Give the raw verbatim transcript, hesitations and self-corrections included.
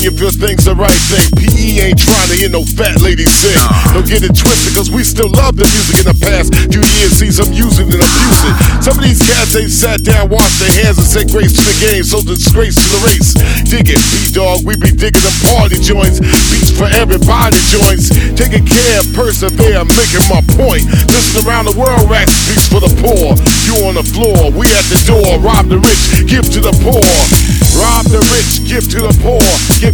thing if you think's the right thing. P E ain't trying to hear no fat lady sing. Don't get it twisted, cause we still love the music in the past few years. See some using and abusing. Some of these cats ain't sat down, washed their hands, and said grace to the game, so disgrace to the race. Dig it, P-Dog, we be digging them party joints. Beats for everybody joints. Taking care, persevere, making my point. Listen around the world, rap speaks for the poor. You on the floor, we at the door. Rob the rich, give to the poor. Rob the rich, give to the poor. Give